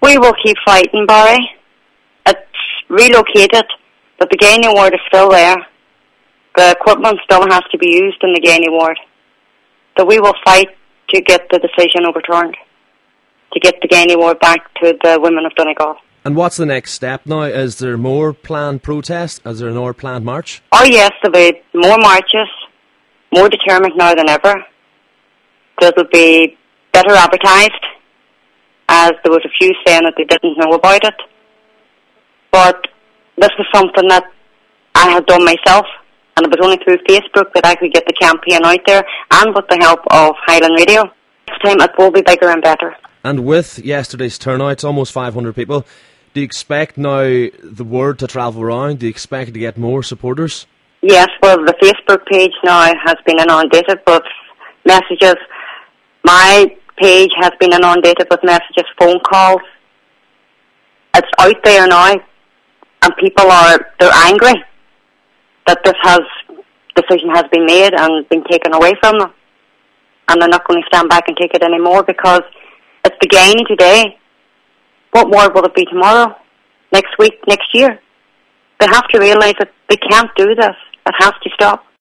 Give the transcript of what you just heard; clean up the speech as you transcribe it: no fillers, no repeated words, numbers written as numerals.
We will keep fighting, Barry. It's relocated, but the Gainey ward is still there. The equipment still has to be used in the Gainey ward. So we will fight to get the decision overturned, to get the Gainey ward back to the women of Donegal. And what's the next step now? Is there more planned protest? Is there more planned march? Oh yes, there'll be more marches, more determined now than ever. It'll be better advertised, as there was a few saying that they didn't know about it. But this was something that I had done myself, and it was only through Facebook that I could get the campaign out there, and with the help of Highland Radio. Next time it will be bigger and better. And with yesterday's turnout, almost 500 people, do you expect now the word to travel around? Do you expect to get more supporters? Yes, well, the Facebook page now has been inundated with messages. My page has been inundated with messages, phone calls. It's out there now, and people they're angry that this decision has been made and been taken away from them, and they're not going to stand back and take it anymore, because it's the Gainey today. What more will it be tomorrow, next week, next year? They have to realise that they can't do this. It has to stop.